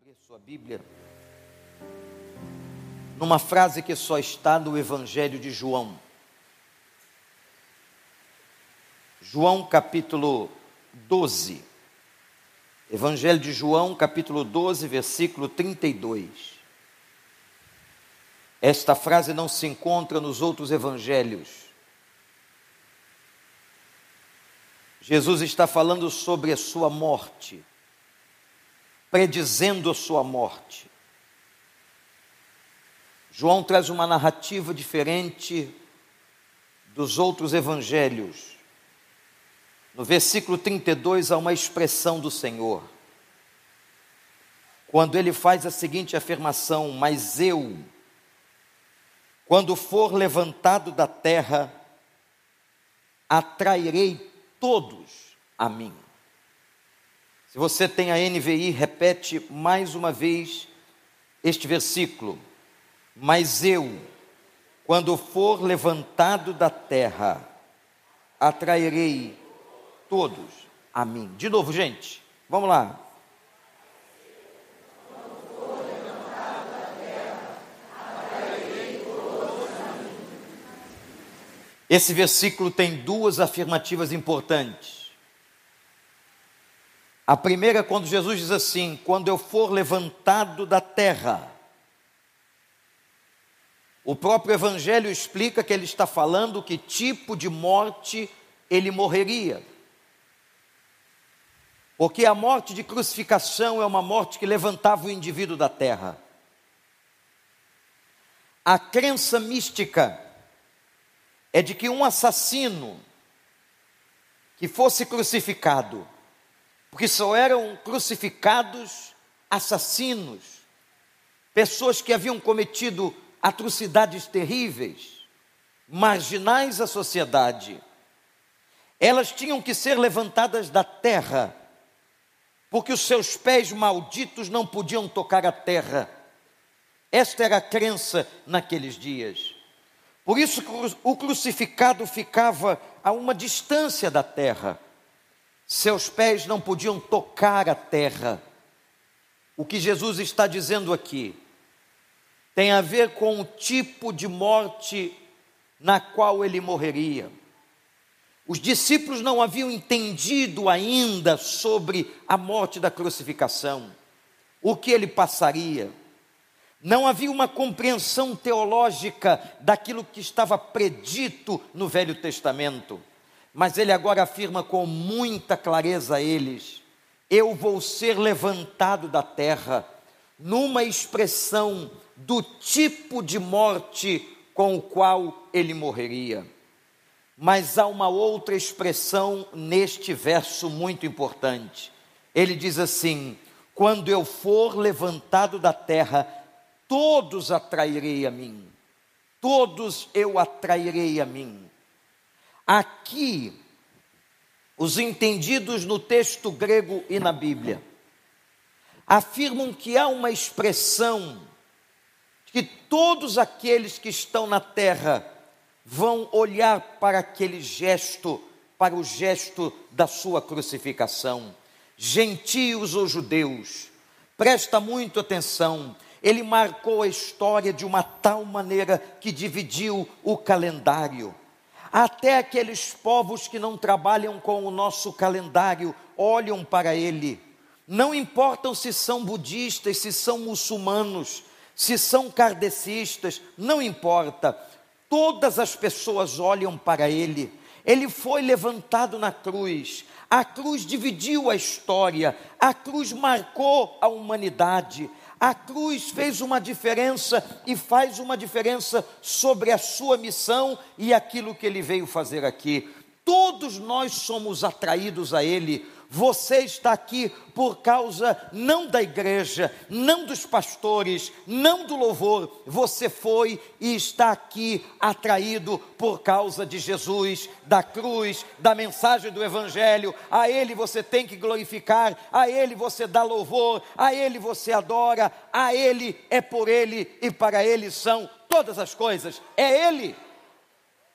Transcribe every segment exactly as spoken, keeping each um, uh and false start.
abrir sua Bíblia numa frase que só está no Evangelho de João. João capítulo doze. Evangelho de João capítulo doze, versículo trinta e dois. Esta frase não se encontra nos outros evangelhos. Jesus está falando sobre a sua morte, predizendo a sua morte. João traz uma narrativa diferente dos outros evangelhos. No versículo trinta e dois há uma expressão do Senhor, quando ele faz a seguinte afirmação: mas eu, quando for levantado da terra, atrairei todos a mim. Se você tem a N V I, repete mais uma vez este versículo: mas eu, quando for levantado da terra, atrairei todos a mim. De novo, gente, vamos lá. Esse versículo tem duas afirmativas importantes. A primeira é quando Jesus diz assim: quando eu for levantado da terra. O próprio Evangelho explica que ele está falando que tipo de morte ele morreria. Porque a morte de crucificação é uma morte que levantava o indivíduo da terra. A crença mística é de que um assassino que fosse crucificado, porque só eram crucificados assassinos, pessoas que haviam cometido atrocidades terríveis, marginais à sociedade, elas tinham que ser levantadas da terra, porque os seus pés malditos não podiam tocar a terra. Esta era a crença naqueles dias. Por isso o crucificado ficava a uma distância da terra. Seus pés não podiam tocar a terra. O que Jesus está dizendo aqui tem a ver com o tipo de morte na qual ele morreria. Os discípulos não haviam entendido ainda sobre a morte da crucificação, o que ele passaria. Não havia uma compreensão teológica daquilo que estava predito no Velho Testamento. Mas ele agora afirma com muita clareza a eles: eu vou ser levantado da terra, numa expressão do tipo de morte com o qual ele morreria. Mas há uma outra expressão neste verso muito importante. Ele diz assim: quando eu for levantado da terra, todos atrairei a mim, todos eu atrairei a mim. Aqui, os entendidos no texto grego e na Bíblia afirmam que há uma expressão que todos aqueles que estão na terra vão olhar para aquele gesto, para o gesto da sua crucificação. Gentios ou judeus, presta muito atenção. Ele marcou a história de uma tal maneira que dividiu o calendário. Até aqueles povos que não trabalham com o nosso calendário olham para ele. Não importam se são budistas, se são muçulmanos, se são kardecistas, não importa. Todas as pessoas olham para ele. Ele foi levantado na cruz. A cruz dividiu a história. A cruz marcou a humanidade. A cruz fez uma diferença e faz uma diferença sobre a sua missão e aquilo que ele veio fazer aqui. Todos nós somos atraídos a ele. Você está aqui por causa não da igreja, não dos pastores, não do louvor. Você foi e está aqui atraído por causa de Jesus, da cruz, da mensagem do Evangelho. A ele você tem que glorificar, a ele você dá louvor, a ele você adora, a ele é por ele e para ele são todas as coisas. É ele.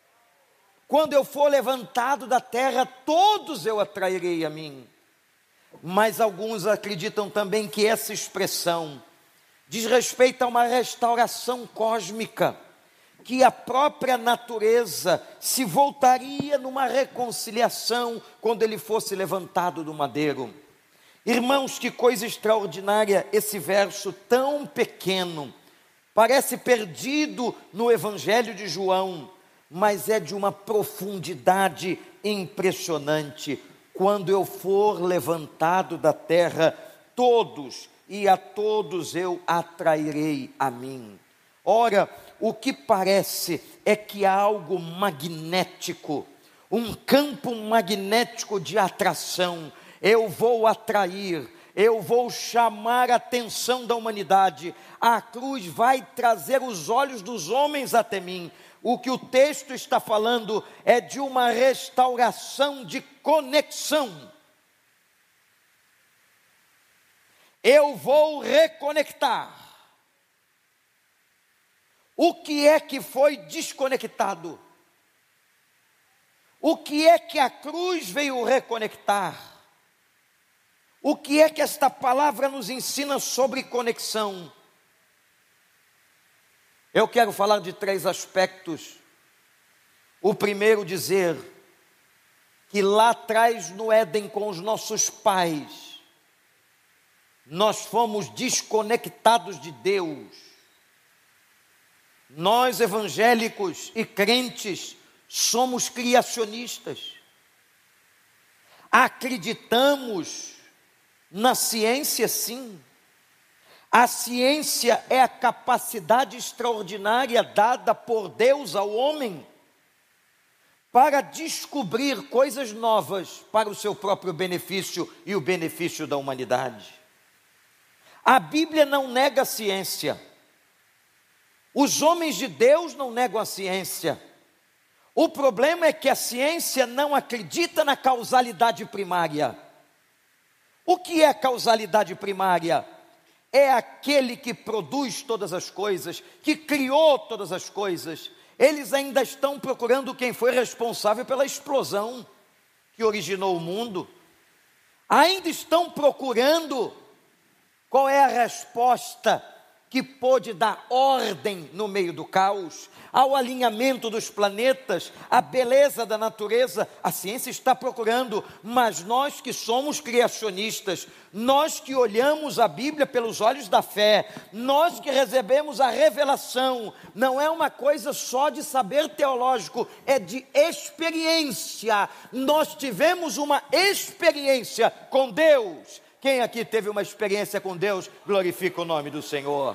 Quando eu for levantado da terra, todos eu atrairei a mim. mas alguns acreditam também que essa expressão diz respeito a uma restauração cósmica, que a própria natureza se voltaria numa reconciliação quando ele fosse levantado do madeiro. Irmãos, que coisa extraordinária esse verso tão pequeno, parece perdido no Evangelho de João, mas é de uma profundidade impressionante. Quando eu for levantado da terra, todos e a todos eu atrairei a mim. Ora, o que parece é que há algo magnético, um campo magnético de atração. Eu vou atrair, eu vou chamar a atenção da humanidade. A cruz vai trazer os olhos dos homens até mim. O que o texto está falando é de uma restauração de conexão. Eu vou reconectar. O que é que foi desconectado? O que é que a cruz veio reconectar? O que é que esta palavra nos ensina sobre conexão? Eu quero falar de três aspectos. O primeiro, dizer que lá atrás no Éden com os nossos pais, nós fomos desconectados de Deus. Nós evangélicos e crentes somos criacionistas. Acreditamos na ciência, sim. A ciência é a capacidade extraordinária dada por Deus ao homem para descobrir coisas novas para o seu próprio benefício e o benefício da humanidade. A Bíblia não nega a ciência. Os homens de Deus não negam a ciência. O problema é que a ciência não acredita na causalidade primária. O que é causalidade primária? É aquele que produz todas as coisas, que criou todas as coisas. Eles ainda estão procurando quem foi responsável pela explosão que originou o mundo. Ainda estão procurando qual é a resposta que pôde dar ordem no meio do caos, ao alinhamento dos planetas, à beleza da natureza. A ciência está procurando, mas nós que somos criacionistas, nós que olhamos a Bíblia pelos olhos da fé, nós que recebemos a revelação, não é uma coisa só de saber teológico, é de experiência. Nós tivemos uma experiência com Deus. Quem aqui teve uma experiência com Deus, glorifica o nome do Senhor.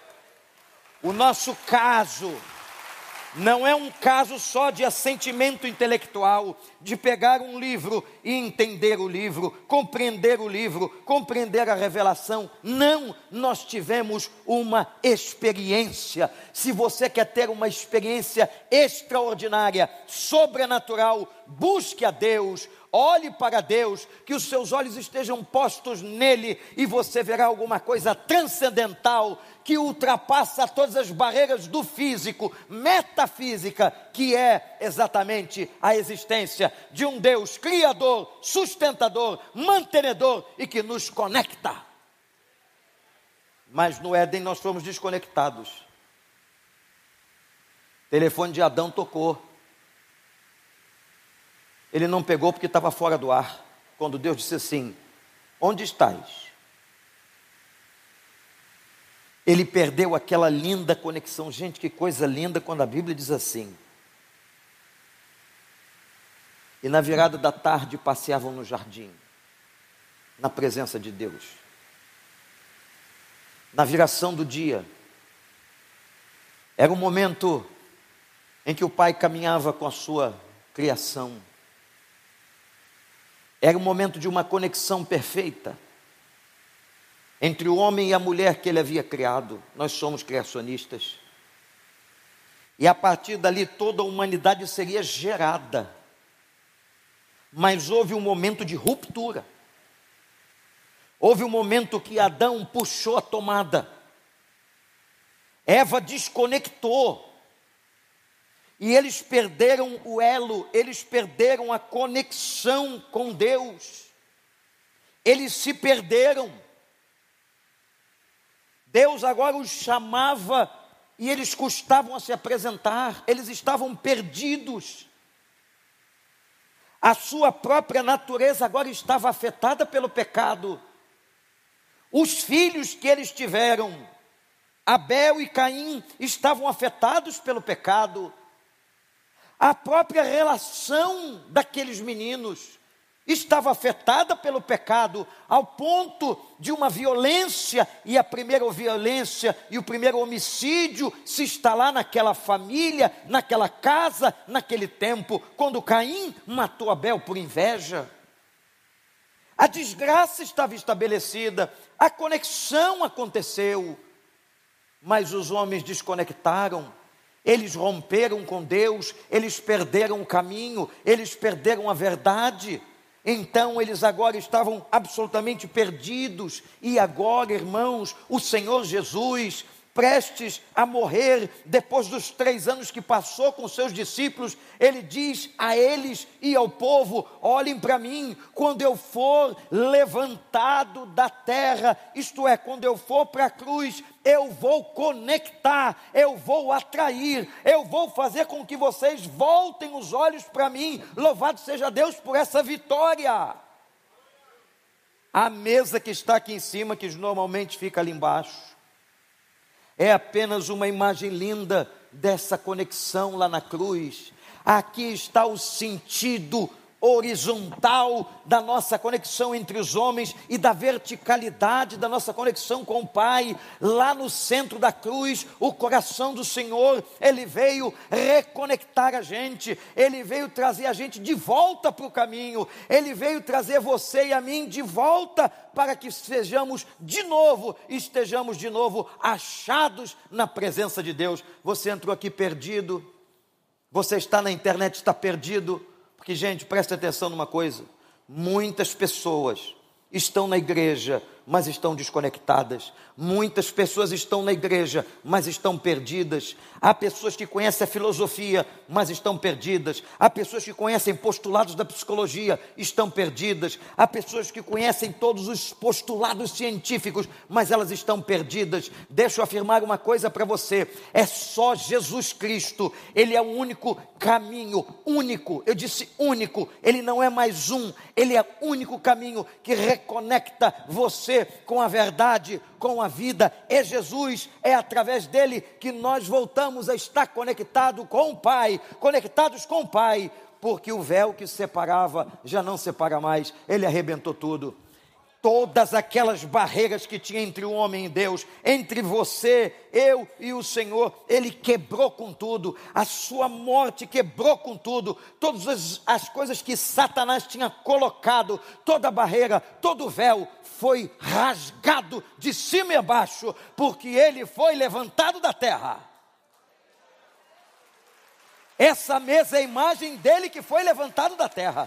O nosso caso não é um caso só de assentimento intelectual, de pegar um livro e entender o livro, compreender o livro, compreender a revelação. Não, nós tivemos uma experiência. Se você quer ter uma experiência extraordinária, sobrenatural, busque a Deus. Olhe para Deus, que os seus olhos estejam postos nele e você verá alguma coisa transcendental que ultrapassa todas as barreiras do físico, metafísica, que é exatamente a existência de um Deus criador, sustentador, mantenedor e que nos conecta. Mas no Éden nós fomos desconectados. O telefone de Adão tocou. Ele não pegou porque estava fora do ar. Quando Deus disse assim: onde estás? Ele perdeu aquela linda conexão. Gente, que coisa linda quando a Bíblia diz assim: e na virada da tarde passeavam no jardim, na presença de Deus. Na viração do dia, era um momento em que o pai caminhava com a sua criação. Era um momento de uma conexão perfeita entre o homem e a mulher que ele havia criado. Nós somos criacionistas. E a partir dali toda a humanidade seria gerada. Mas houve um momento de ruptura. Houve um momento que Adão puxou a tomada. Eva desconectou. E eles perderam o elo, eles perderam a conexão com Deus. eles se perderam. Deus agora os chamava e eles custavam a se apresentar, eles estavam perdidos. A sua própria natureza agora estava afetada pelo pecado. Os filhos que eles tiveram, Abel e Caim, estavam afetados pelo pecado. A própria relação daqueles meninos estava afetada pelo pecado, ao ponto de uma violência, e a primeira violência e o primeiro homicídio se instalar naquela família, naquela casa, naquele tempo, quando Caim matou Abel por inveja. A desgraça estava estabelecida, a conexão aconteceu, mas os homens desconectaram. Eles romperam com Deus, eles perderam o caminho, eles perderam a verdade. Então eles agora estavam absolutamente perdidos. E agora, irmãos, o Senhor Jesus, prestes a morrer, depois dos três anos que passou com seus discípulos, ele diz a eles e ao povo: olhem para mim, quando eu for levantado da terra, isto é, quando eu for para a cruz, eu vou conectar, eu vou atrair, eu vou fazer com que vocês voltem os olhos para mim. Louvado seja Deus por essa vitória. A mesa que está aqui em cima, que normalmente fica ali embaixo, é apenas uma imagem linda dessa conexão lá na cruz. Aqui está o sentido horizontal da nossa conexão entre os homens e da verticalidade da nossa conexão com o Pai. Lá no centro da cruz, o coração do Senhor, Ele veio reconectar a gente, Ele veio trazer a gente de volta para o caminho, Ele veio trazer você e a mim de volta, para que sejamos de novo, estejamos de novo achados na presença de Deus. Você entrou aqui perdido, você está na internet, está perdido, porque, gente, presta atenção numa coisa: muitas pessoas estão na igreja, mas estão desconectadas. Muitas pessoas estão na igreja, mas estão perdidas. Há pessoas que conhecem a filosofia, mas estão perdidas. Há pessoas que conhecem postulados da psicologia, estão perdidas. Há pessoas que conhecem todos os postulados científicos, mas elas estão perdidas. Deixa eu afirmar uma coisa para você: é só Jesus Cristo. Ele é o único caminho, único, eu disse único, Ele não é mais um, Ele é o único caminho que reconecta você com a verdade, com a vida. É Jesus, é através dele que nós voltamos a estar conectados com o Pai, conectados com o Pai, porque o véu que separava já não separa mais, Ele arrebentou tudo. Todas aquelas barreiras que tinha entre o homem e Deus, entre você, eu e o Senhor, Ele quebrou com tudo. A sua morte quebrou com tudo. Todas as, as coisas que Satanás tinha colocado, toda a barreira, todo o véu, foi rasgado de cima e baixo, porque Ele foi levantado da terra. Essa mesa é a imagem dele que foi levantado da terra.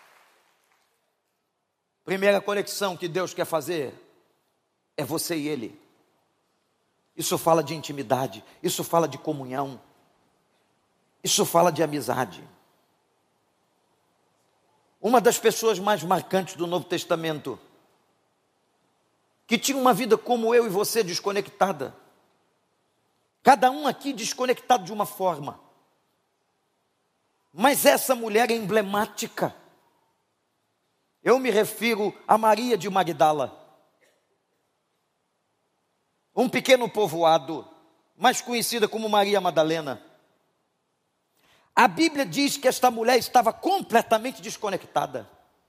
Primeira conexão que Deus quer fazer é você e Ele. Isso fala de intimidade, isso fala de comunhão, isso fala de amizade. Uma das pessoas mais marcantes do Novo Testamento, que tinha uma vida como eu e você, desconectada, cada um aqui desconectado de uma forma, mas essa mulher é emblemática. Eu me refiro a Maria de Magdala, um pequeno povoado, mais conhecida como Maria Madalena. A Bíblia diz que esta mulher estava completamente desconectada.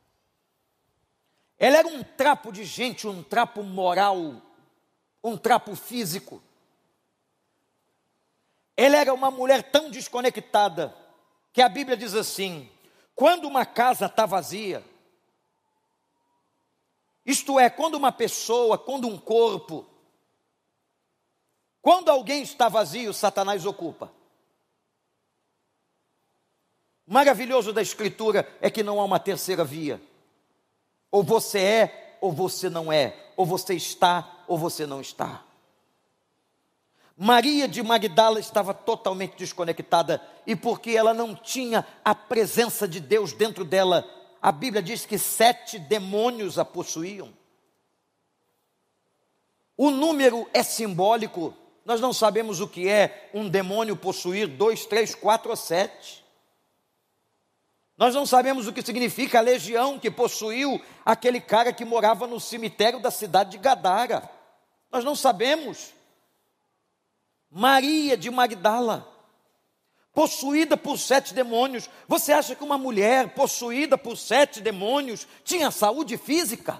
Ela era um trapo de gente, um trapo moral, um trapo físico. Ela era uma mulher tão desconectada, que a Bíblia diz assim: quando uma casa está vazia, isto é, quando uma pessoa, quando um corpo, quando alguém está vazio, Satanás ocupa. O maravilhoso da Escritura é que não há uma terceira via. Ou você é, ou você não é. Ou você está, ou você não está. Maria de Magdala estava totalmente desconectada, e porque ela não tinha a presença de Deus dentro dela, a Bíblia diz que sete demônios a possuíam. O número é simbólico, nós não sabemos o que é um demônio possuir dois, três, quatro ou sete. Nós não sabemos o que significa a legião que possuiu aquele cara que morava no cemitério da cidade de Gadara. Nós não sabemos. Maria de Magdala, possuída por sete demônios. Você acha que uma mulher possuída por sete demônios tinha saúde física?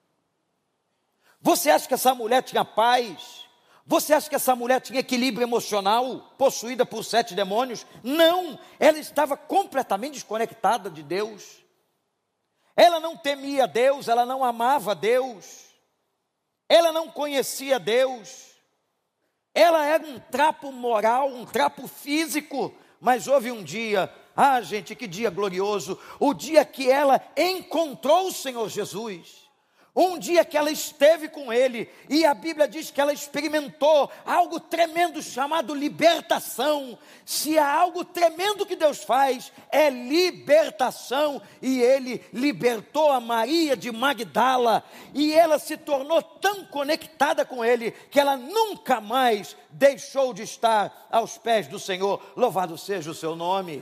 Você acha que essa mulher tinha paz? Você acha que essa mulher tinha equilíbrio emocional, possuída por sete demônios? Não, ela estava completamente desconectada de Deus. Ela não temia Deus, ela não amava Deus, ela não conhecia Deus. Ela era um trapo moral, um trapo físico, mas houve um dia, ah gente, que dia glorioso, o dia que ela encontrou o Senhor Jesus. Um dia que ela esteve com Ele, e a Bíblia diz que ela experimentou algo tremendo chamado libertação. Se há algo tremendo que Deus faz, é libertação. E Ele libertou a Maria de Magdala, e ela se tornou tão conectada com Ele, que ela nunca mais deixou de estar aos pés do Senhor. Louvado seja o seu nome.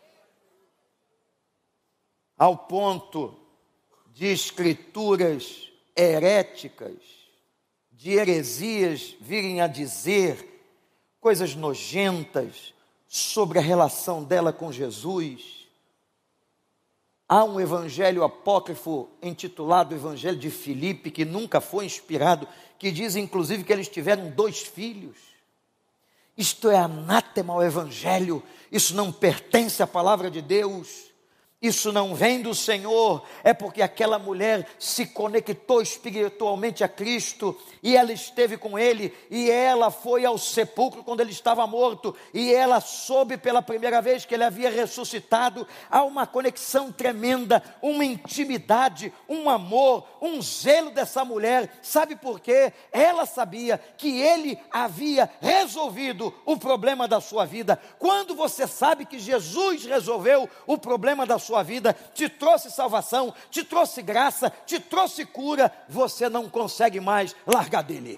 Ao ponto de escrituras heréticas, de heresias virem a dizer coisas nojentas sobre a relação dela com Jesus. Há um evangelho apócrifo intitulado Evangelho de Filipe, que nunca foi inspirado, que diz inclusive que eles tiveram dois filhos. Isto é anátema ao evangelho, isso não pertence à palavra de Deus. Isso não vem do Senhor, é porque aquela mulher se conectou espiritualmente a Cristo, e ela esteve com Ele, e ela foi ao sepulcro quando Ele estava morto, e ela soube pela primeira vez que Ele havia ressuscitado. Há uma conexão tremenda, uma intimidade, um amor, um zelo dessa mulher. Sabe por quê? Ela sabia que Ele havia resolvido o problema da sua vida. Quando você sabe que Jesus resolveu o problema da sua vida, te trouxe salvação, te trouxe graça, te trouxe cura, você não consegue mais largar dele.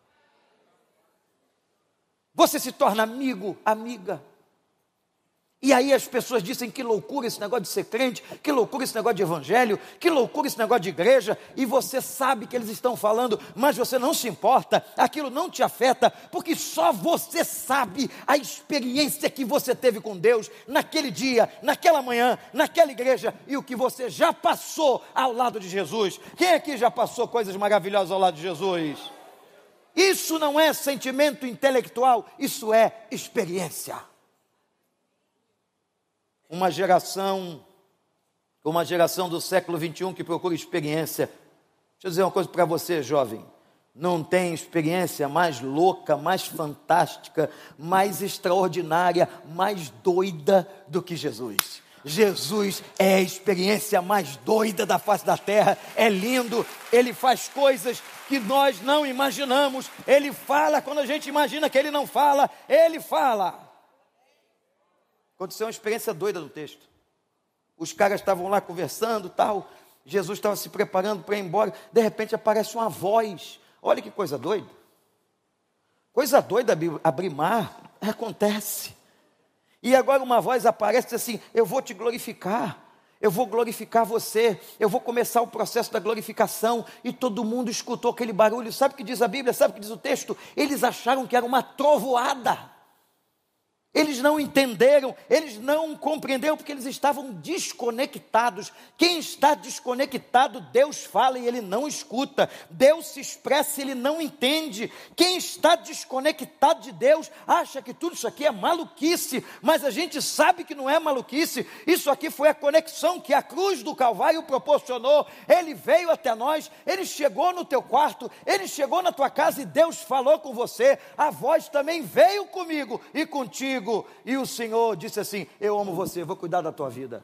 Você se torna amigo, amiga. E aí as pessoas dizem que loucura esse negócio de ser crente, que loucura esse negócio de evangelho, que loucura esse negócio de igreja, e você sabe que eles estão falando, mas você não se importa, aquilo não te afeta, porque só você sabe a experiência que você teve com Deus naquele dia, naquela manhã, naquela igreja, e o que você já passou ao lado de Jesus. Quem aqui já passou coisas maravilhosas ao lado de Jesus? Isso não é sentimento intelectual, isso é experiência. Uma geração, uma geração do século vinte e um que procura experiência. Deixa eu dizer uma coisa para você, jovem. Não tem experiência mais louca, mais fantástica, mais extraordinária, mais doida do que Jesus. Jesus é a experiência mais doida da face da terra. É lindo, Ele faz coisas que nós não imaginamos. Ele fala quando a gente imagina que Ele não fala. Ele fala. Aconteceu uma experiência doida no texto. Os caras estavam lá conversando, tal. Jesus estava se preparando para ir embora. De repente aparece uma voz. Olha que coisa doida. Coisa doida abrir mar. Acontece. E agora uma voz aparece e diz assim: eu vou te glorificar. Eu vou glorificar você. Eu vou começar o processo da glorificação. E todo mundo escutou aquele barulho. Sabe o que diz a Bíblia? Sabe o que diz o texto? Eles acharam que era uma trovoada. Eles não entenderam, eles não compreenderam, porque eles estavam desconectados. Quem está desconectado, Deus fala e ele não escuta. Deus se expressa e ele não entende. Quem está desconectado de Deus, acha que tudo isso aqui é maluquice, mas a gente sabe que não é maluquice. Isso aqui foi a conexão que a cruz do Calvário proporcionou. Ele veio até nós, ele chegou no teu quarto, ele chegou na tua casa e Deus falou com você. A voz também veio comigo e contigo. E o Senhor disse assim: eu amo você, vou cuidar da tua vida.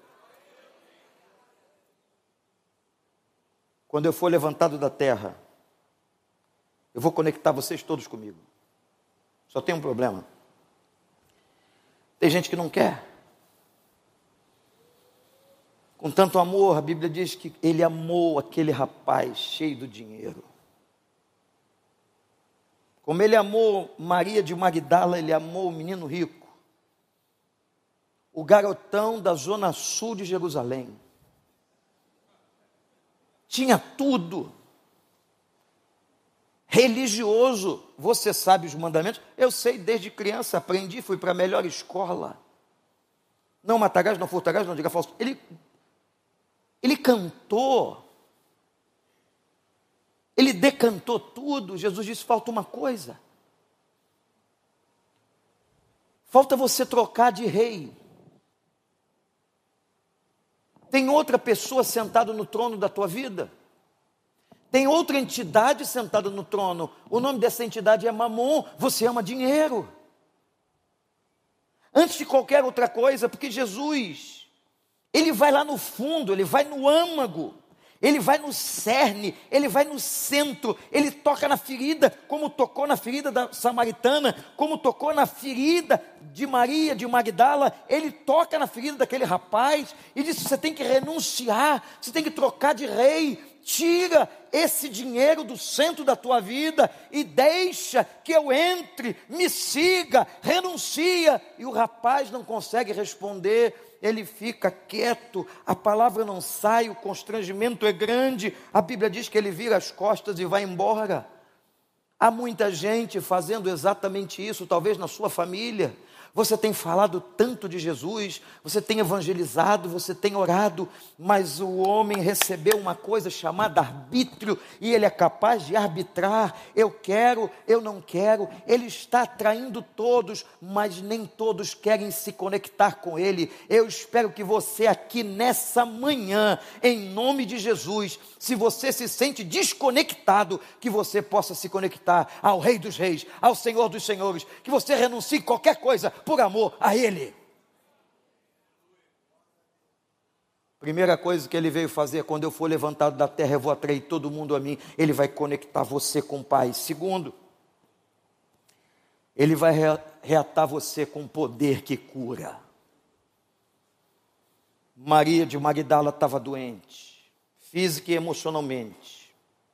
Quando eu for levantado da terra, eu vou conectar vocês todos comigo. Só tem um problema. Tem gente que não quer. Com tanto amor, a Bíblia diz que ele amou aquele rapaz cheio do dinheiro. Como ele amou Maria de Magdala, ele amou o menino rico, o garotão da zona sul de Jerusalém. Tinha tudo. Religioso, você sabe os mandamentos? Eu sei, desde criança aprendi, fui para a melhor escola. Não matarás, não furtarás, não diga falso. Ele, ele cantou, ele decantou tudo. Jesus disse, falta uma coisa. Falta você trocar de rei. Tem outra pessoa sentada no trono da tua vida. Tem outra entidade sentada no trono. O nome dessa entidade é Mamon. Você ama dinheiro. Antes de qualquer outra coisa, porque Jesus, ele vai lá no fundo, ele vai no âmago, ele vai no cerne, ele vai no centro, ele toca na ferida, como tocou na ferida da samaritana, como tocou na ferida de Maria, de Magdala, ele toca na ferida daquele rapaz, e diz, você tem que renunciar, você tem que trocar de rei, tira esse dinheiro do centro da tua vida e deixa que eu entre, me siga, renuncia. E o rapaz não consegue responder, ele fica quieto, a palavra não sai, o constrangimento é grande. A Bíblia diz que ele vira as costas e vai embora. Há muita gente fazendo exatamente isso, talvez na sua família. Você tem falado tanto de Jesus, você tem evangelizado, você tem orado, mas o homem recebeu uma coisa chamada arbítrio, e ele é capaz de arbitrar, eu quero, eu não quero, ele está atraindo todos, mas nem todos querem se conectar com ele. Eu espero que você aqui nessa manhã, em nome de Jesus, se você se sente desconectado, que você possa se conectar ao Rei dos Reis, ao Senhor dos Senhores, que você renuncie qualquer coisa, por amor a Ele. Primeira coisa que Ele veio fazer, quando eu for levantado da terra, eu vou atrair todo mundo a mim. Ele vai conectar você com o Pai. Segundo, Ele vai reatar você com poder que cura. Maria de Magdala estava doente, física e emocionalmente.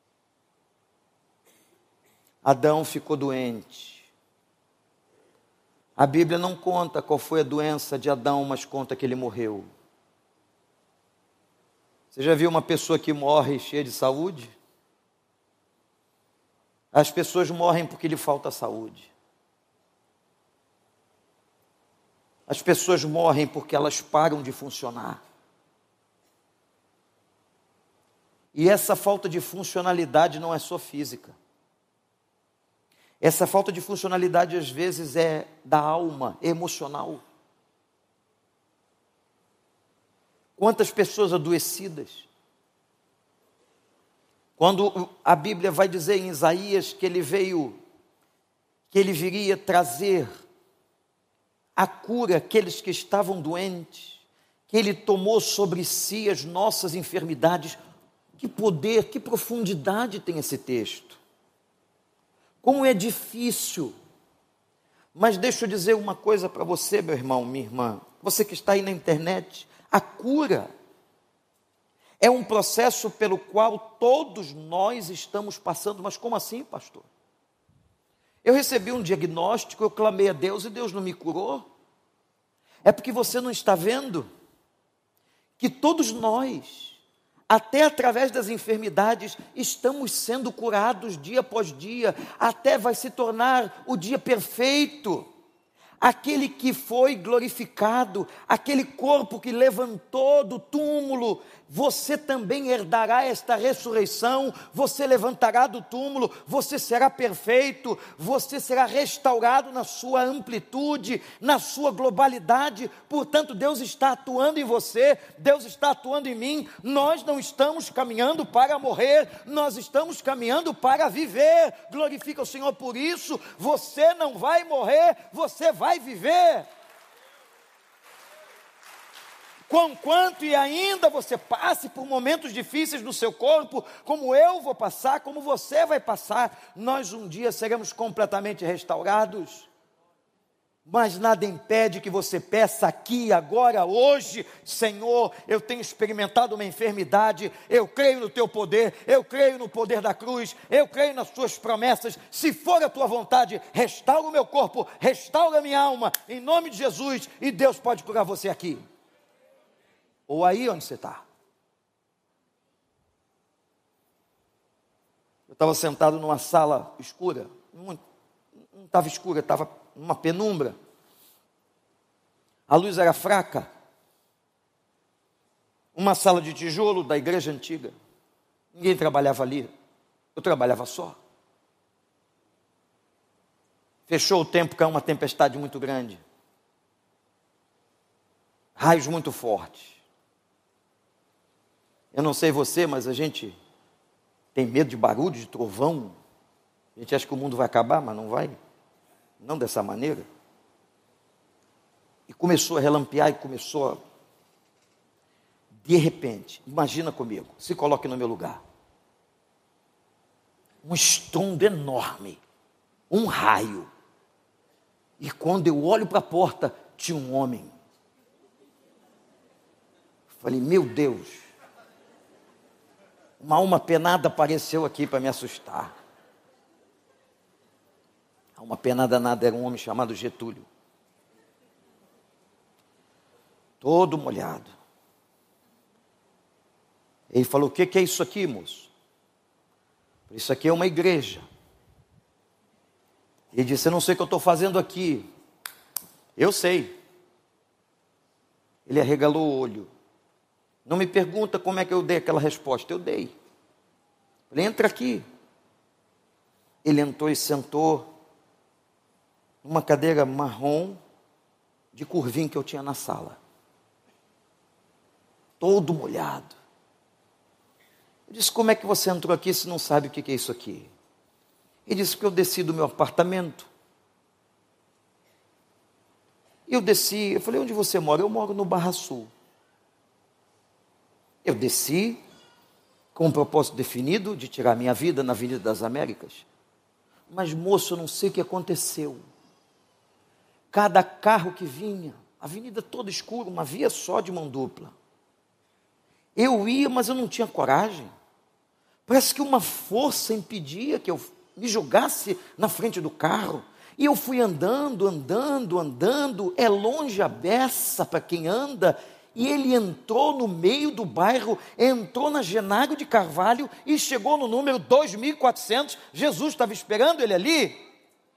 Adão ficou doente. A Bíblia não conta qual foi a doença de Adão, mas conta que ele morreu. Você já viu uma pessoa que morre cheia de saúde? As pessoas morrem porque lhe falta saúde. As pessoas morrem porque elas param de funcionar. E essa falta de funcionalidade não é só física. Essa falta de funcionalidade às vezes é da alma, emocional. Quantas pessoas adoecidas. Quando a Bíblia vai dizer em Isaías que ele veio, que ele viria trazer a cura àqueles que estavam doentes, que ele tomou sobre si as nossas enfermidades. Que poder, que profundidade tem esse texto. Como é difícil, mas deixa eu dizer uma coisa para você, meu irmão, minha irmã, você que está aí na internet, a cura é um processo pelo qual todos nós estamos passando. Mas como assim, pastor? Eu recebi um diagnóstico, eu clamei a Deus e Deus não me curou. É porque você não está vendo que todos nós, até através das enfermidades, estamos sendo curados dia após dia, até vai se tornar o dia perfeito. Aquele que foi glorificado, aquele corpo que levantou do túmulo, você também herdará esta ressurreição, você levantará do túmulo, você será perfeito, você será restaurado na sua amplitude, na sua globalidade. Portanto, Deus está atuando em você, Deus está atuando em mim. Nós não estamos caminhando para morrer, nós estamos caminhando para viver. Glorifica o Senhor por isso. Você não vai morrer, você vai viver. Conquanto e ainda você passe por momentos difíceis no seu corpo, como eu vou passar, como você vai passar, nós um dia seremos completamente restaurados. Mas nada impede que você peça aqui, agora, hoje: Senhor, eu tenho experimentado uma enfermidade, eu creio no teu poder, eu creio no poder da cruz, eu creio nas tuas promessas. Se for a tua vontade, restaura o meu corpo, restaura a minha alma, em nome de Jesus, e Deus pode curar você aqui, ou aí onde você está. Eu estava sentado numa sala escura, não estava escura, estava numa penumbra, a luz era fraca, uma sala de tijolo da igreja antiga, ninguém trabalhava ali, eu trabalhava só. Fechou o tempo, caiu uma tempestade muito grande, raios muito fortes. Eu não sei você, mas a gente tem medo de barulho, de trovão. A gente acha que o mundo vai acabar, mas não vai. Não dessa maneira. E começou a relampear e começou a... De repente, imagina comigo, se coloque no meu lugar. Um estrondo enorme, um raio. E quando eu olho para a porta, tinha um homem. Falei, meu Deus, uma alma penada apareceu aqui para me assustar. Uma penada nada, era um homem chamado Getúlio, todo molhado. Ele falou, o que, que é isso aqui, moço? Isso aqui é uma igreja. Ele disse, eu não sei o que eu estou fazendo aqui. Eu sei. Ele arregalou o olho. Não me pergunta como é que eu dei aquela resposta. Eu dei. Ele entra aqui. Ele entrou e sentou numa cadeira marrom de curvinho que eu tinha na sala, todo molhado. Eu disse, como é que você entrou aqui se não sabe o que é isso aqui? Ele disse, que eu desci do meu apartamento. Eu desci, eu falei, onde você mora? Eu moro no Barra Sul. Eu desci com um propósito definido de tirar minha vida na Avenida das Américas. Mas, moço, eu não sei o que aconteceu. Cada carro que vinha, a avenida toda escura, uma via só de mão dupla. Eu ia, mas eu não tinha coragem. Parece que uma força impedia que eu me jogasse na frente do carro. E eu fui andando, andando, andando. É longe a beça para quem anda. E ele entrou no meio do bairro, entrou na Genário de Carvalho e chegou no número dois mil e quatrocentos. Jesus estava esperando ele ali.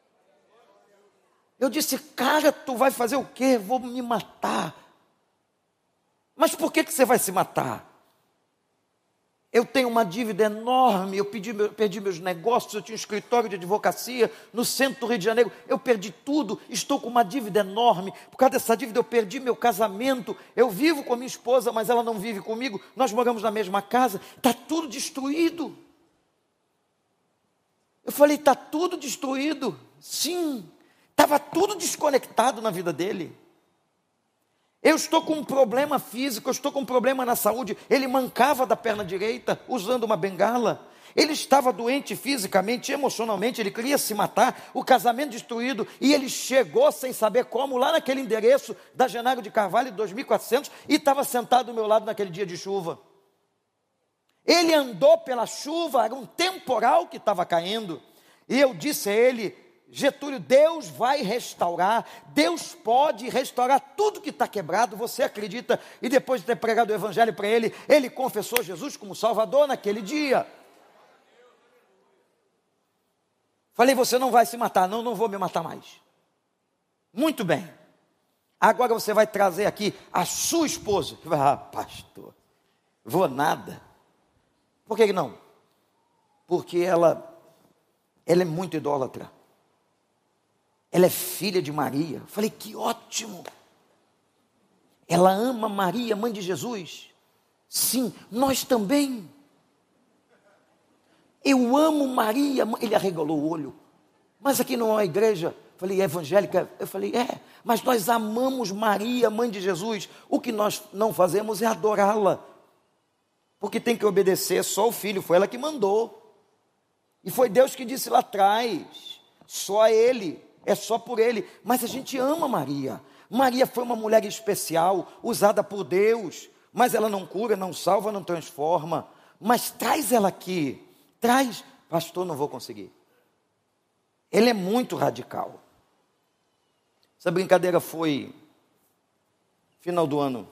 Eu disse, cara, tu vai fazer o quê? Vou me matar. Mas por que, que você vai se matar? Eu tenho uma dívida enorme, eu perdi, perdi meus negócios, eu tinha um escritório de advocacia no centro do Rio de Janeiro, eu perdi tudo, estou com uma dívida enorme, por causa dessa dívida eu perdi meu casamento, eu vivo com a minha esposa, mas ela não vive comigo, nós moramos na mesma casa, está tudo destruído. Eu falei, está tudo destruído? Sim. Estava tudo desconectado na vida dele. Eu estou com um problema físico, eu estou com um problema na saúde. Ele mancava da perna direita, usando uma bengala. Ele estava doente fisicamente, emocionalmente, ele queria se matar, o casamento destruído. E ele chegou sem saber como, lá naquele endereço da Genário de Carvalho, dois mil e quatrocentos, e estava sentado do meu lado naquele dia de chuva. Ele andou pela chuva, era um temporal que estava caindo. E eu disse a ele, Getúlio, Deus vai restaurar, Deus pode restaurar tudo que está quebrado, você acredita? E depois de ter pregado o evangelho para ele, ele confessou Jesus como Salvador naquele dia. Falei, você não vai se matar. Não, não vou me matar mais. Muito bem. Agora você vai trazer aqui a sua esposa. Ah, pastor, vou nada. Por que não? Porque ela, ela é muito idólatra. Ela é filha de Maria. Falei, que ótimo. Ela ama Maria, mãe de Jesus. Sim, nós também. Eu amo Maria. Ele arregalou o olho. Mas aqui não é uma igreja, falei, evangélica. Eu falei, é, mas nós amamos Maria, mãe de Jesus. O que nós não fazemos é adorá-la. Porque tem que obedecer só o filho. Foi ela que mandou. E foi Deus que disse lá atrás. Só a ele é só por ele. Mas a gente ama Maria. Maria foi uma mulher especial, usada por Deus, mas ela não cura, não salva, não transforma. Mas traz ela aqui, traz, pastor, não vou conseguir. Ele é muito radical. Essa brincadeira foi final do ano.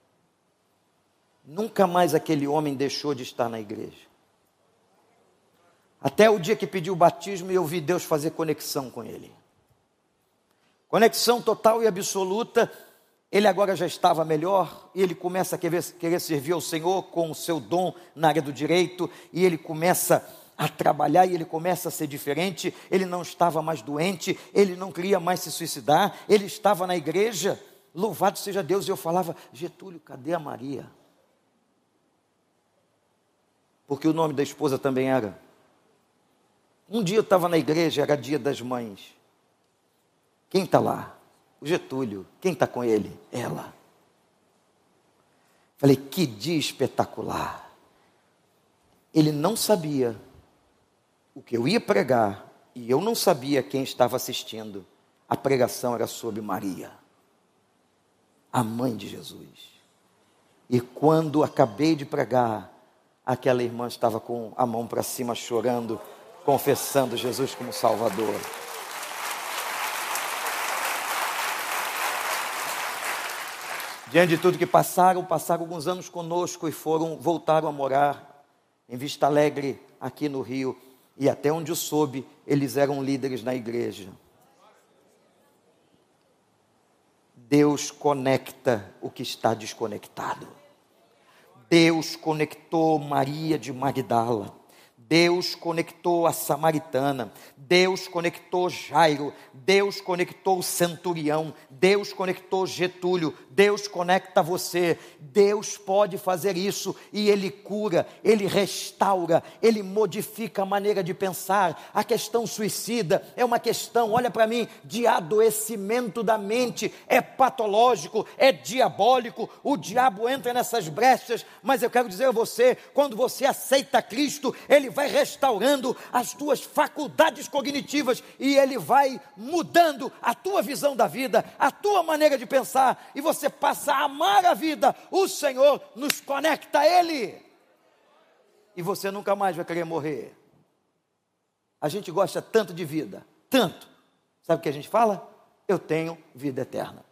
Nunca mais aquele homem deixou de estar na igreja. Até o dia que pediu o batismo e eu vi Deus fazer conexão com ele. Conexão total e absoluta. Ele agora já estava melhor e ele começa a querer, querer servir ao Senhor com o seu dom na área do direito. E ele começa a trabalhar e ele começa a ser diferente. Ele não estava mais doente, ele não queria mais se suicidar. Ele estava na igreja. Louvado seja Deus. E eu falava, Getúlio, cadê a Maria? Porque o nome da esposa também era. Um dia eu estava na igreja, era dia das mães. Quem está lá? O Getúlio. Quem está com ele? Ela. Falei, que dia espetacular. Ele não sabia o que eu ia pregar e eu não sabia quem estava assistindo. A pregação era sobre Maria, a mãe de Jesus. E quando acabei de pregar, aquela irmã estava com a mão para cima chorando, confessando Jesus como Salvador. Diante de tudo que passaram, passaram alguns anos conosco e foram, voltaram a morar em Vista Alegre, aqui no Rio. E até onde eu soube, eles eram líderes na igreja. Deus conecta o que está desconectado. Deus conectou Maria de Magdala. Deus conectou a samaritana, Deus conectou Jairo, Deus conectou o centurião, Deus conectou Getúlio, Deus conecta você. Deus pode fazer isso e Ele cura, Ele restaura, Ele modifica a maneira de pensar. A questão suicida é uma questão, olha para mim, de adoecimento da mente, é patológico, é diabólico, o diabo entra nessas brechas, mas eu quero dizer a você, quando você aceita Cristo, Ele vai vai restaurando as tuas faculdades cognitivas e Ele vai mudando a tua visão da vida, a tua maneira de pensar, e você passa a amar a vida. O Senhor nos conecta a Ele e você nunca mais vai querer morrer. A gente gosta tanto de vida, tanto. Sabe o que a gente fala? Eu tenho vida eterna.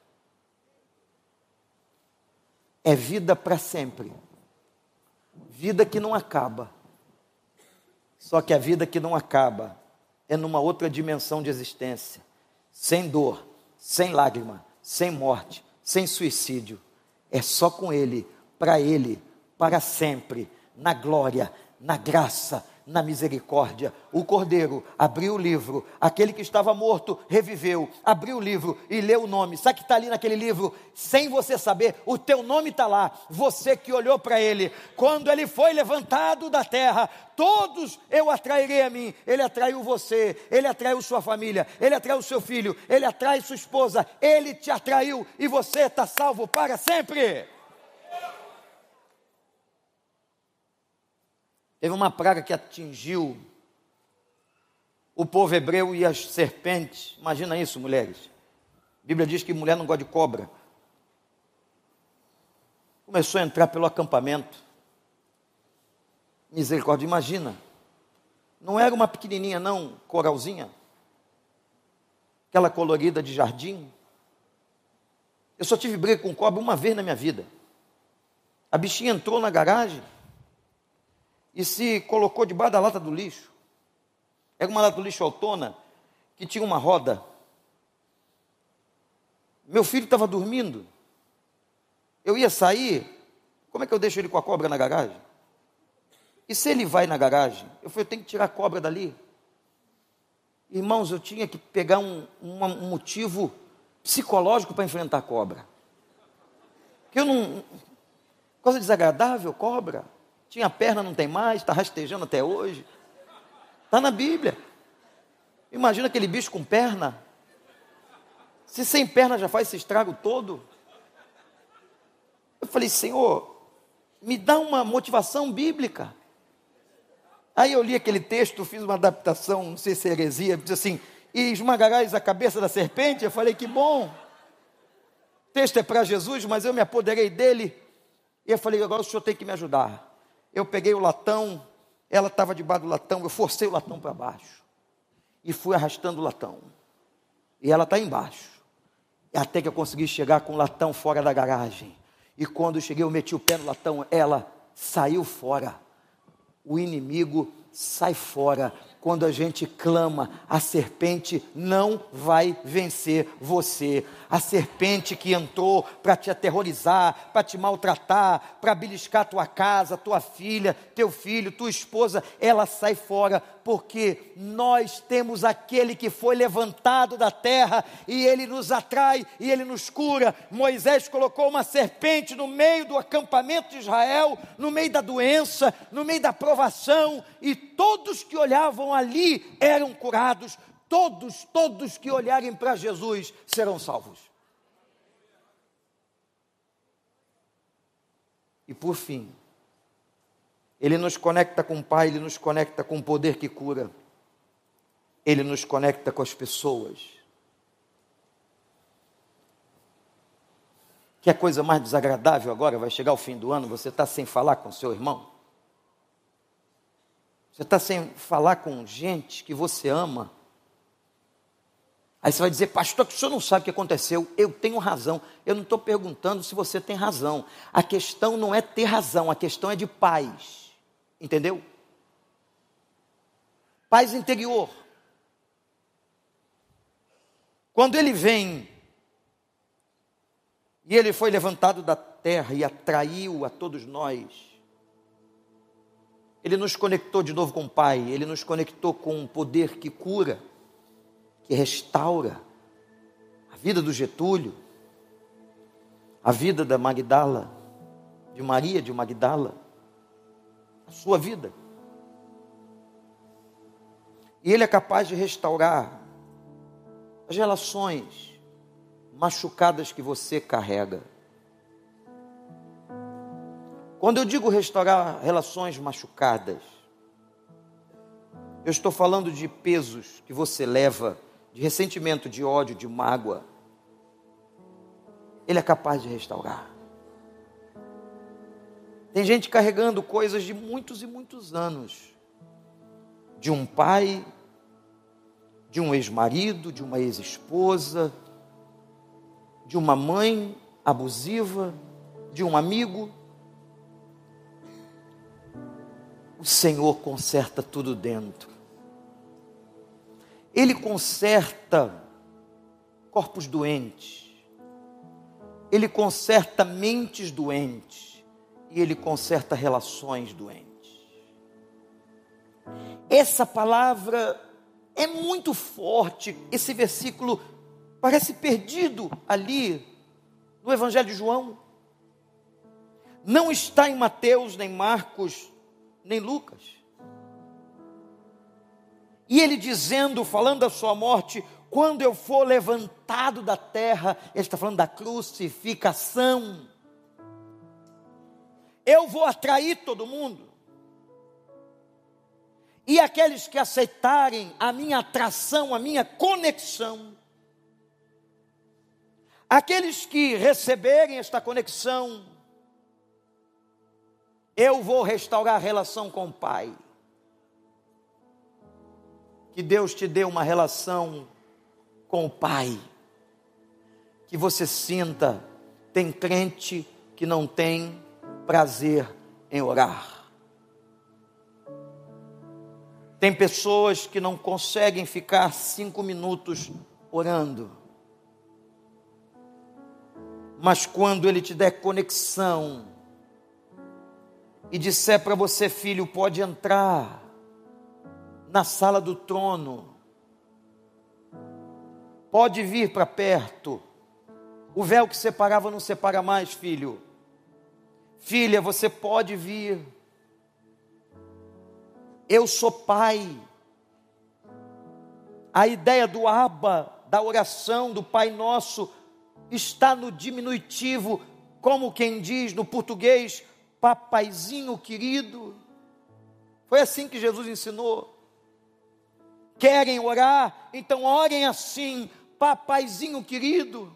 É vida para sempre, vida que não acaba. Só que a vida que não acaba é numa outra dimensão de existência, sem dor, sem lágrima, sem morte, sem suicídio. É só com Ele, para Ele, para sempre, na glória, na graça, na misericórdia. O Cordeiro abriu o livro, aquele que estava morto reviveu, abriu o livro e leu o nome. Sabe o que está ali naquele livro? Sem você saber, o teu nome está lá. Você que olhou para Ele, quando Ele foi levantado da terra, todos eu atrairei a mim. Ele atraiu você, Ele atraiu sua família, Ele atraiu seu filho, Ele atrai sua esposa, Ele te atraiu e você está salvo para sempre. Teve uma praga que atingiu o povo hebreu e as serpentes. Imagina isso, mulheres. A Bíblia diz que mulher não gosta de cobra. Começou a entrar pelo acampamento. Misericórdia, imagina. Não era uma pequenininha não, coralzinha. Aquela colorida de jardim. Eu só tive briga com cobra uma vez na minha vida. A bichinha entrou na garagem e se colocou debaixo da lata do lixo. Era uma lata do lixo autona, que tinha uma roda. Meu filho estava dormindo. Eu ia sair, como é que eu deixo ele com a cobra na garagem? E se ele vai na garagem? Eu falei, eu tenho que tirar a cobra dali. Irmãos, eu tinha que pegar um, um, um motivo psicológico para enfrentar a cobra. Que eu não... Coisa desagradável, cobra. Tinha perna, não tem mais, está rastejando até hoje. Está na Bíblia. Imagina aquele bicho com perna. Se sem perna já faz esse estrago todo. Eu falei, Senhor, me dá uma motivação bíblica. Aí eu li aquele texto, fiz uma adaptação, não sei se é heresia, diz assim, e esmagarás a cabeça da serpente. Eu falei, que bom. O texto é para Jesus, mas eu me apoderei dele. E eu falei, agora o senhor tem que me ajudar. Eu peguei o latão, ela estava debaixo do latão, eu forcei o latão para baixo. E fui arrastando o latão. E ela está embaixo. Até que eu consegui chegar com o latão fora da garagem. E quando eu cheguei, eu meti o pé no latão, ela saiu fora. O inimigo sai fora. Quando a gente clama, a serpente não vai vencer você. A serpente que entrou para te aterrorizar, para te maltratar, para beliscar tua casa, tua filha, teu filho, tua esposa, ela sai fora, porque nós temos aquele que foi levantado da terra, e ele nos atrai, e ele nos cura. Moisés colocou uma serpente no meio do acampamento de Israel, no meio da doença, no meio da provação, e todos que olhavam ali eram curados. Todos, todos que olharem para Jesus serão salvos. E por fim, Ele nos conecta com o Pai, Ele nos conecta com o poder que cura, Ele nos conecta com as pessoas. Que a coisa mais desagradável agora, vai chegar o fim do ano, você está sem falar com seu irmão, você está sem falar com gente que você ama. Aí você vai dizer, pastor, que o senhor não sabe o que aconteceu. Eu tenho razão. Eu não estou perguntando se você tem razão. A questão não é ter razão, a questão é de paz. Entendeu? Paz interior. Quando ele vem, e ele foi levantado da terra e atraiu a todos nós, ele nos conectou de novo com o Pai, ele nos conectou com um poder que cura, que restaura a vida do Getúlio, a vida da Magdala, de Maria de Magdala, a sua vida. E Ele é capaz de restaurar as relações machucadas que você carrega. Quando eu digo restaurar relações machucadas, eu estou falando de pesos que você leva, de ressentimento, de ódio, de mágoa. Ele é capaz de restaurar. Tem gente carregando coisas de muitos e muitos anos, de um pai, de um ex-marido, de uma ex-esposa, de uma mãe abusiva, de um amigo. O Senhor conserta tudo dentro. Ele conserta corpos doentes, Ele conserta mentes doentes, e Ele conserta relações doentes. Essa palavra é muito forte. Esse versículo parece perdido ali no Evangelho de João. Não está em Mateus, nem Marcos, nem Lucas. E ele dizendo, falando da sua morte, quando eu for levantado da terra, ele está falando da crucificação, eu vou atrair todo mundo. E aqueles que aceitarem a minha atração, a minha conexão, aqueles que receberem esta conexão, eu vou restaurar a relação com o Pai. Que Deus te dê uma relação com o Pai, que você sinta. Tem crente que não tem prazer em orar. Tem pessoas que não conseguem ficar cinco minutos orando. Mas quando Ele te der conexão e disser para você, filho, pode entrar na sala do trono, pode vir para perto, o véu que separava não separa mais, filho. Filha, você pode vir. Eu sou pai. A ideia do Abba, da oração do Pai Nosso, está no diminutivo, como quem diz no português, papaizinho querido. Foi assim que Jesus ensinou. Querem orar? Então orem assim: papaizinho querido.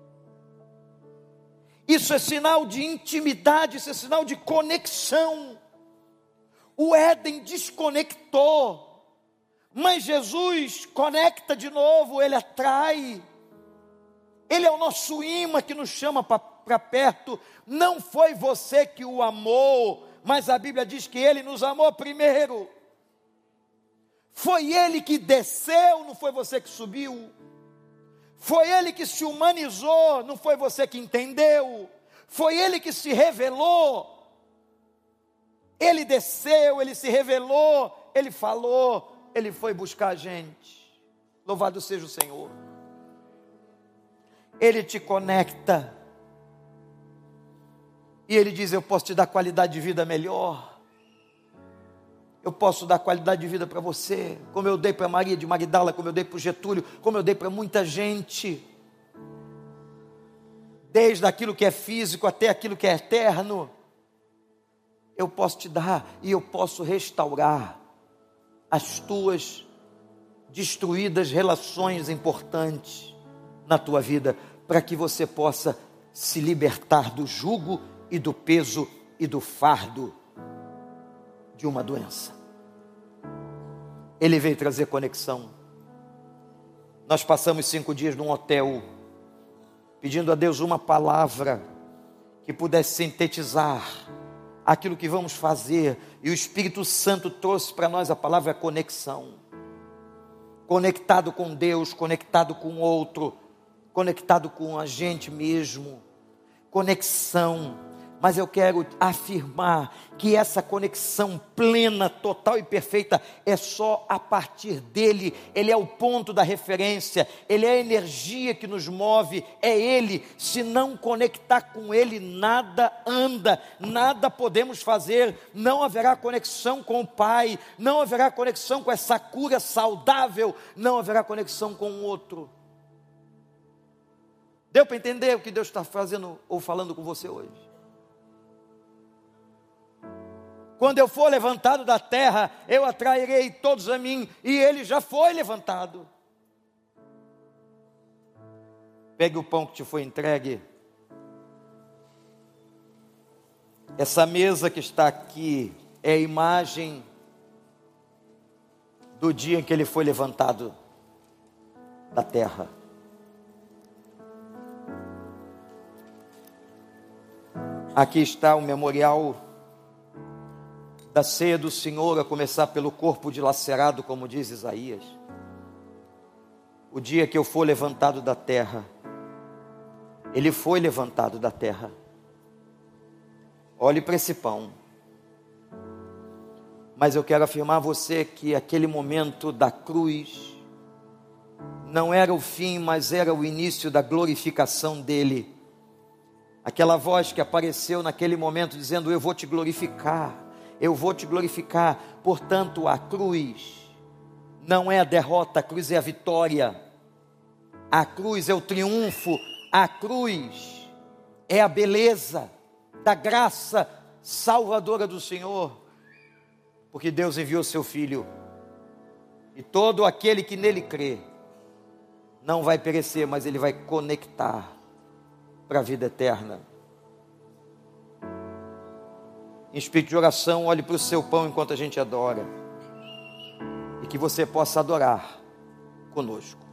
Isso é sinal de intimidade, isso é sinal de conexão. O Éden desconectou, mas Jesus conecta de novo, Ele atrai. Ele é o nosso imã que nos chama para perto. Não foi você que o amou, mas a Bíblia diz que Ele nos amou primeiro. Foi Ele que desceu, não foi você que subiu. Foi Ele que se humanizou, não foi você que entendeu. Foi Ele que se revelou. Ele desceu, Ele se revelou, Ele falou, Ele foi buscar a gente. Louvado seja o Senhor. Ele te conecta. E Ele diz: eu posso te dar qualidade de vida melhor. Eu posso dar qualidade de vida para você, como eu dei para Maria de Magdala, como eu dei para o Getúlio, como eu dei para muita gente. Desde aquilo que é físico até aquilo que é eterno. Eu posso te dar e eu posso restaurar as tuas destruídas relações importantes na tua vida, para que você possa se libertar do jugo e do peso e do fardo de uma doença. Ele veio trazer conexão. Nós passamos cinco dias num hotel, pedindo a Deus uma palavra que pudesse sintetizar aquilo que vamos fazer, e o Espírito Santo trouxe para nós a palavra conexão. Conectado com Deus, conectado com o outro, conectado com a gente mesmo. Conexão. Mas eu quero afirmar que essa conexão plena, total e perfeita é só a partir dele. Ele é o ponto da referência, ele é a energia que nos move, é ele. Se não conectar com ele, nada anda, nada podemos fazer. Não haverá conexão com o Pai, não haverá conexão com essa cura saudável, não haverá conexão com o outro. Deu para entender o que Deus está fazendo ou falando com você hoje? Quando eu for levantado da terra, eu atrairei todos a mim, e ele já foi levantado. Pegue o pão que te foi entregue. Essa mesa que está aqui é a imagem do dia em que ele foi levantado da terra. Aqui está o memorial da ceia do Senhor, a começar pelo corpo dilacerado, como diz Isaías. O dia que eu for levantado da terra, ele foi levantado da terra. Olhe para esse pão. Mas eu quero afirmar a você que aquele momento da cruz não era o fim, mas era o início da glorificação dele. Aquela voz que apareceu naquele momento dizendo: eu vou te glorificar. Eu vou te glorificar. Portanto, a cruz não é a derrota, a cruz é a vitória. A cruz é o triunfo. A cruz é a beleza da graça salvadora do Senhor. Porque Deus enviou seu Filho, e todo aquele que nele crê não vai perecer, mas ele vai conectar para a vida eterna. Em espírito de oração, olhe para o seu pão enquanto a gente adora, e que você possa adorar conosco.